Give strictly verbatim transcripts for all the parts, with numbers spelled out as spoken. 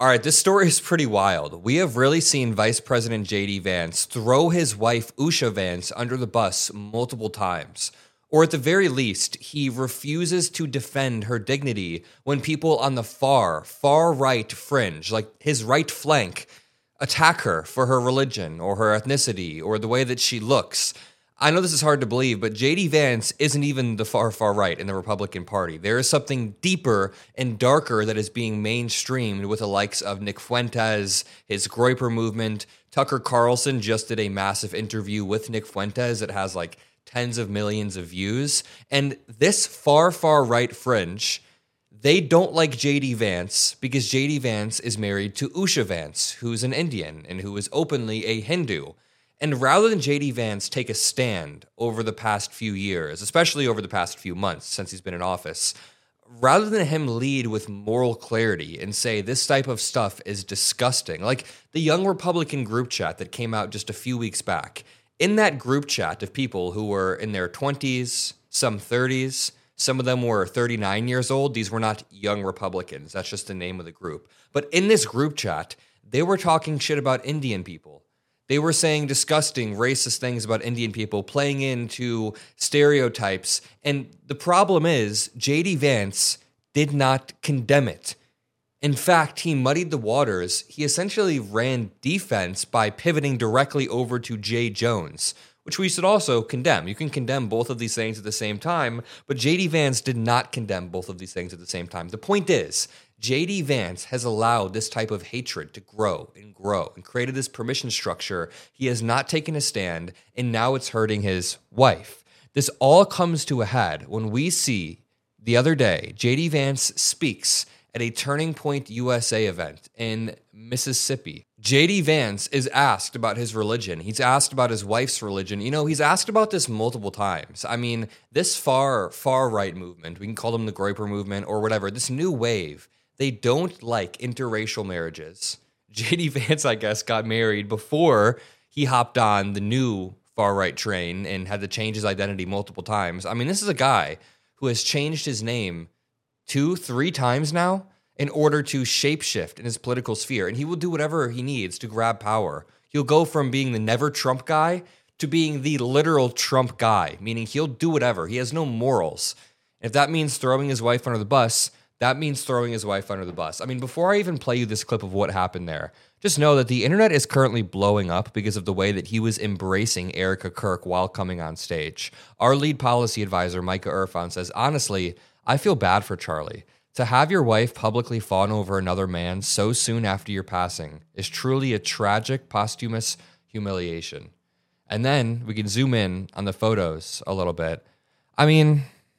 All right, this story is pretty wild. We have really seen Vice President J D. Vance throw his wife, Usha Vance, under the bus multiple times. Or at the very least, he refuses to defend her dignity when people on the far, far right fringe, like his right flank, attack her for her religion or her ethnicity or the way that she looks. I know this is hard to believe, but J D. Vance isn't even the far, far right in the Republican Party. There is something deeper and darker that is being mainstreamed with the likes of Nick Fuentes, his Groyper movement. Tucker Carlson just did a massive interview with Nick Fuentes that has like tens of millions of views. And this far, far right fringe, they don't like J D. Vance because J D. Vance is married to Usha Vance, who's an Indian and who is openly a Hindu. And rather than J D. Vance take a stand over the past few years, especially over the past few months since he's been in office, rather than him lead with moral clarity and say this type of stuff is disgusting, like the Young Republican group chat that came out just a few weeks back, in that group chat of people who were in their twenties, some thirties, some of them were thirty-nine years old. These were not Young Republicans. That's just the name of the group. But in this group chat, they were talking shit about Indian people. They were saying disgusting, racist things about Indian people, playing into stereotypes. And the problem is, J D. Vance did not condemn it. In fact, he muddied the waters. He essentially ran defense by pivoting directly over to Jay Jones, which we should also condemn. You can condemn both of these things at the same time, but J D. Vance did not condemn both of these things at the same time. The point is, J D. Vance has allowed this type of hatred to grow and grow and created this permission structure. He has not taken a stand, and now it's hurting his wife. This all comes to a head when we see the other day, J D. Vance speaks at a Turning Point U S A event in Mississippi. J D. Vance is asked about his religion. He's asked about his wife's religion. You know, he's asked about this multiple times. I mean, this far, far right movement, we can call them the Groyper movement or whatever, this new wave, they don't like interracial marriages. J D. Vance, I guess, got married before he hopped on the new far-right train and had to change his identity multiple times. I mean, this is a guy who has changed his name two, three times now in order to shapeshift in his political sphere. And he will do whatever he needs to grab power. He'll go from being the never Trump guy to being the literal Trump guy, meaning he'll do whatever. He has no morals. If that means throwing his wife under the bus, that means throwing his wife under the bus. I mean, before I even play you this clip of what happened there, just know that the internet is currently blowing up because of the way that he was embracing Erica Kirk while coming on stage. Our lead policy advisor, Micah Irfan, says, honestly, I feel bad for Charlie. To have your wife publicly fawn over another man so soon after your passing is truly a tragic posthumous humiliation. And then we can zoom in on the photos a little bit. I mean,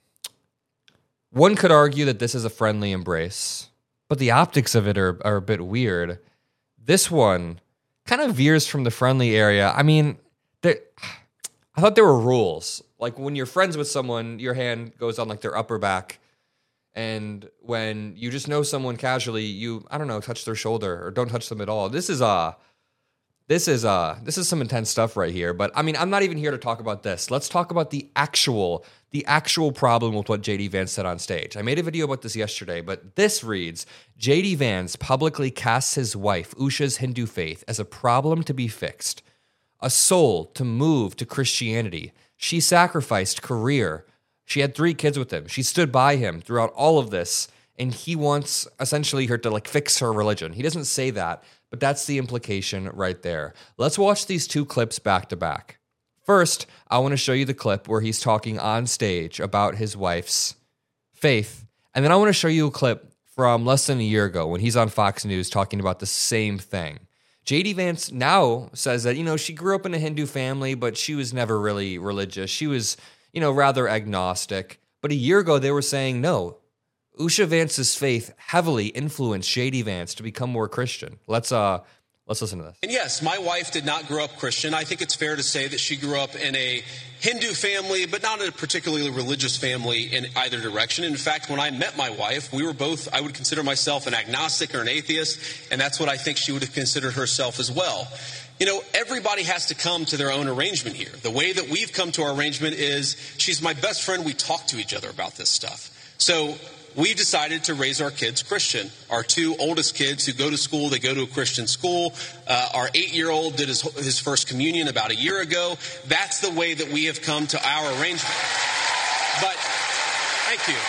one could argue that this is a friendly embrace, but the optics of it are, are a bit weird. This one kind of veers from the friendly area. I mean, there, I thought there were rules. Like when you're friends with someone, your hand goes on like their upper back. And when you just know someone casually, you, I don't know, touch their shoulder or don't touch them at all. This is uh this is uh this is some intense stuff right here. But I mean, I'm not even here to talk about this. Let's talk about the actual the actual problem with what J D. Vance said on stage. I made a video about this yesterday, but this reads, J D. Vance publicly casts his wife, Usha's Hindu faith, as a problem to be fixed, a soul to move to Christianity. She sacrificed career. She had three kids with him. She stood by him throughout all of this, and he wants essentially her to like fix her religion. He doesn't say that, but that's the implication right there. Let's watch these two clips back to back. First, I want to show you the clip where he's talking on stage about his wife's faith, and then I want to show you a clip from less than a year ago when he's on Fox News talking about the same thing. J D. Vance now says that, you know, she grew up in a Hindu family, but she was never really religious. She was, you know, rather agnostic. But a year ago, they were saying, no, Usha Vance's faith heavily influenced J D. Vance to become more Christian. Let's uh, let's listen to this. And yes, my wife did not grow up Christian. I think it's fair to say that she grew up in a Hindu family, but not in a particularly religious family in either direction. In fact, when I met my wife, we were both, I would consider myself an agnostic or an atheist, and that's what I think she would have considered herself as well. You know, everybody has to come to their own arrangement here. The way that we've come to our arrangement is she's my best friend. We talk to each other about this stuff. So we've decided to raise our kids Christian. Our two oldest kids who go to school, they go to a Christian school. Uh, our eight-year-old did his, his first communion about a year ago. That's the way that we have come to our arrangement. But, thank you.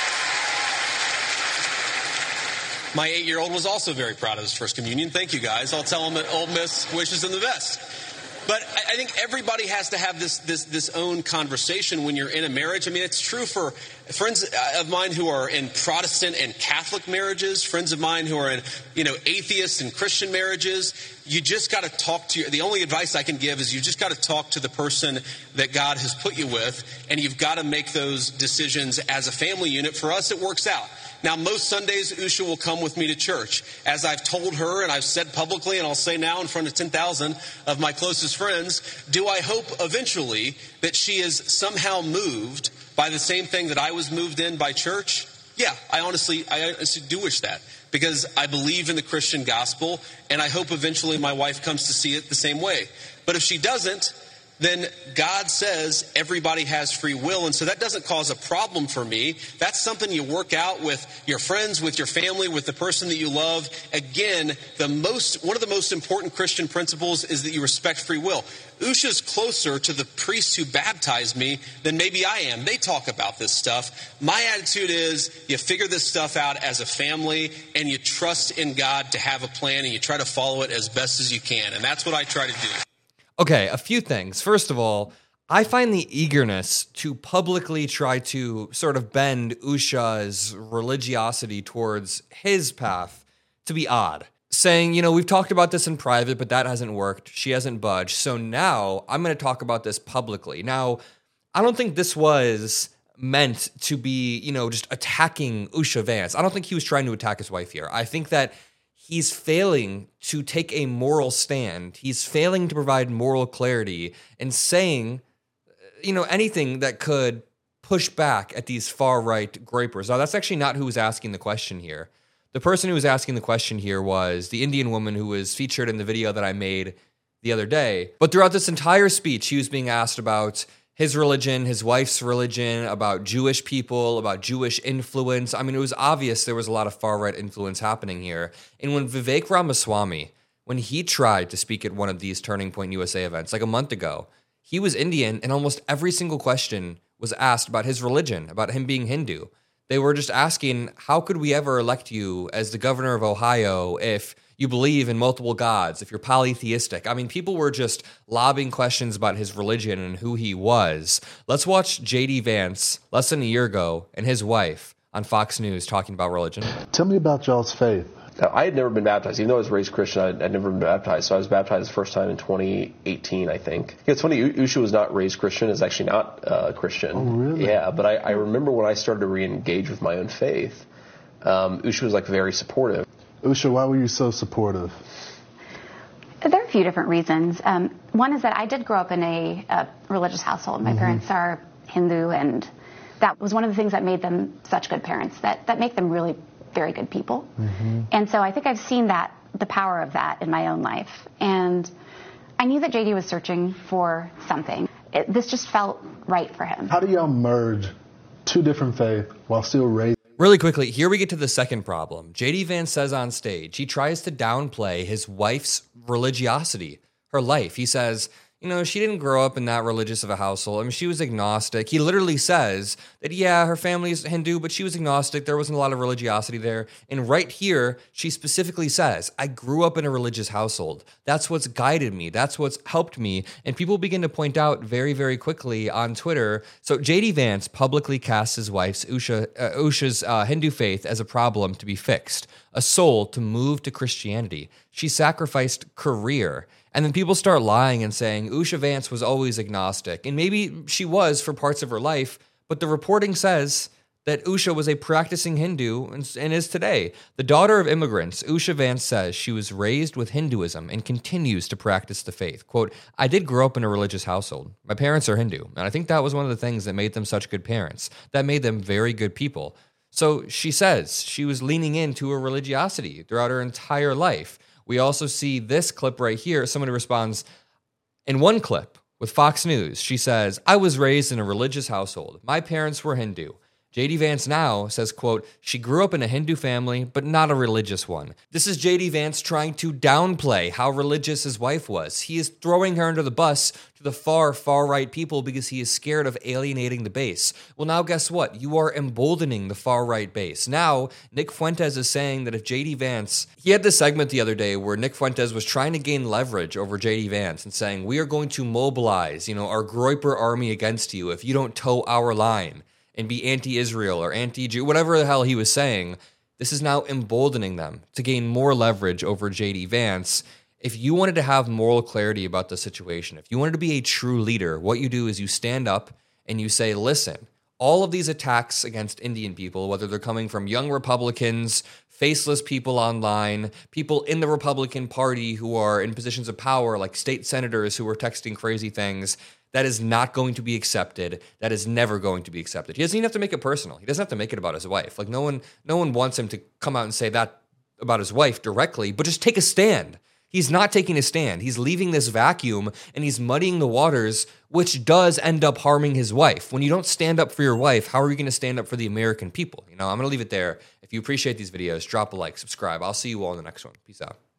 My eight-year-old was also very proud of his first communion. Thank you, guys. I'll tell him that Ole Miss wishes him the best. But I think everybody has to have this this this own conversation when you're in a marriage. I mean, it's true for friends of mine who are in Protestant and Catholic marriages, friends of mine who are in, you know, atheist and Christian marriages. You just got to talk to your, the only advice I can give is you just got to talk to the person that God has put you with, and you've got to make those decisions as a family unit. For us, it works out. Now, most Sundays, Usha will come with me to church. As I've told her and I've said publicly, and I'll say now in front of ten thousand of my closest friends, do I hope eventually that she is somehow moved by the same thing that I was moved in by church? Yeah, I honestly, I honestly do wish that, because I believe in the Christian gospel, and I hope eventually my wife comes to see it the same way. But if she doesn't, then God says everybody has free will. And so that doesn't cause a problem for me. That's something you work out with your friends, with your family, with the person that you love. Again, the most one of the most important Christian principles is that you respect free will. Usha's closer to the priests who baptized me than maybe I am. They talk about this stuff. My attitude is you figure this stuff out as a family, and you trust in God to have a plan, and you try to follow it as best as you can. And that's what I try to do. Okay, a few things. First of all, I find the eagerness to publicly try to sort of bend Usha's religiosity towards his path to be odd. Saying, you know, we've talked about this in private, but that hasn't worked. She hasn't budged. So now I'm going to talk about this publicly. Now, I don't think this was meant to be, you know, just attacking Usha Vance. I don't think he was trying to attack his wife here. I think that he's failing to take a moral stand. He's failing to provide moral clarity and saying, you know, anything that could push back at these far-right grapers. Now, that's actually not who was asking the question here. The person who was asking the question here was the Indian woman who was featured in the video that I made the other day. But throughout this entire speech, he was being asked about his religion, his wife's religion, about Jewish people, about Jewish influence. I mean, it was obvious there was a lot of far-right influence happening here. And when Vivek Ramaswamy, when he tried to speak at one of these Turning Point U S A events, like a month ago, he was Indian, and almost every single question was asked about his religion, about him being Hindu. They were just asking, how could we ever elect you as the governor of Ohio if you believe in multiple gods, if you're polytheistic? I mean, people were just lobbing questions about his religion and who he was. Let's watch J D Vance less than a year ago and his wife on Fox News talking about religion. Tell me about y'all's faith. I had never been baptized. Even though I was raised Christian, I'd, I'd never been baptized. So I was baptized the first time in twenty eighteen, I think. It's funny, Usha was not raised Christian. Is actually not uh, Christian. Oh, really? Yeah, but I, I remember when I started to re-engage with my own faith, um, Usha was like very supportive. Usha, why were you so supportive? There are a few different reasons. Um, one is that I did grow up in a, a religious household. My mm-hmm. parents are Hindu, and that was one of the things that made them such good parents, that, that make them really very good people. Mm-hmm. And so I think I've seen that, the power of that in my own life. And I knew that J D was searching for something. It, this just felt right for him. How do y'all merge two different faiths while still raising? Really quickly, here we get to the second problem. J D Vance says on stage, he tries to downplay his wife's religiosity, her life. He says, you know, she didn't grow up in that religious of a household. I mean, she was agnostic. He literally says that, yeah, her family is Hindu, but she was agnostic. There wasn't a lot of religiosity there. And right here, she specifically says, I grew up in a religious household. That's what's guided me. That's what's helped me. And people begin to point out very, very quickly on Twitter. So J D Vance publicly casts his wife's Usha, uh, Usha's uh, Hindu faith as a problem to be fixed, a soul to move to Christianity. She sacrificed career. And then people start lying and saying Usha Vance was always agnostic. And maybe she was for parts of her life, but the reporting says that Usha was a practicing Hindu and, and is today. The daughter of immigrants, Usha Vance says she was raised with Hinduism and continues to practice the faith. Quote, I did grow up in a religious household. My parents are Hindu, and I think that was one of the things that made them such good parents, that made them very good people. So she says she was leaning into her religiosity throughout her entire life. We also see this clip right here. Someone who responds in one clip with Fox News. She says, I was raised in a religious household. My parents were Hindu. J D Vance now says, quote, she grew up in a Hindu family, but not a religious one. This is J D Vance trying to downplay how religious his wife was. He is throwing her under the bus to the far, far right people because he is scared of alienating the base. Well, now guess what? You are emboldening the far right base. Now, Nick Fuentes is saying that if J D Vance, he had this segment the other day where Nick Fuentes was trying to gain leverage over J D Vance and saying, we are going to mobilize, you know, our Groyper army against you if you don't toe our line and be anti-Israel or anti-Jew, whatever the hell he was saying. This is now emboldening them to gain more leverage over J D Vance. If you wanted to have moral clarity about the situation, if you wanted to be a true leader, what you do is you stand up and you say, listen, all of these attacks against Indian people, whether they're coming from young Republicans, faceless people online, people in the Republican Party who are in positions of power, like state senators who are texting crazy things, that is not going to be accepted. That is never going to be accepted. He doesn't even have to make it personal. He doesn't have to make it about his wife. Like no one, no one wants him to come out and say that about his wife directly, but just take a stand. He's not taking a stand. He's leaving this vacuum and he's muddying the waters, which does end up harming his wife. When you don't stand up for your wife, how are you going to stand up for the American people? You know, I'm going to leave it there. If you appreciate these videos, drop a like, subscribe. I'll see you all in the next one. Peace out.